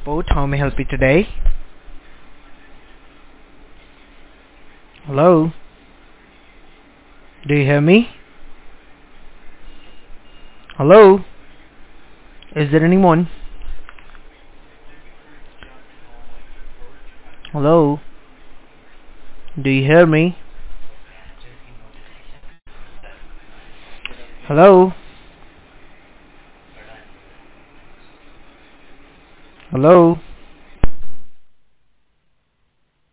Support. How may I help you today? Hello? Do you hear me? Hello? Is there anyone? Hello? Do you hear me? Hello? Hello?